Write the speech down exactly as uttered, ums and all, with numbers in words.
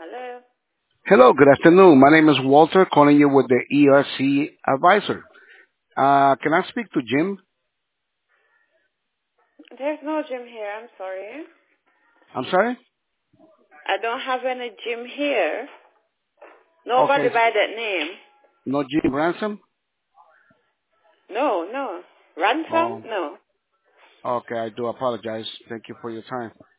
Hello. Hello, good afternoon. My name is Walter, calling you with the E R C advisor. Uh, can I speak to Jim? There's no gym here. I'm sorry. I'm sorry? I don't have any gym here. Okay, Nobody s- by that name. no Jim Ransom? No, no. Ransom? Oh, No. okay, I do apologize. Thank you for your time.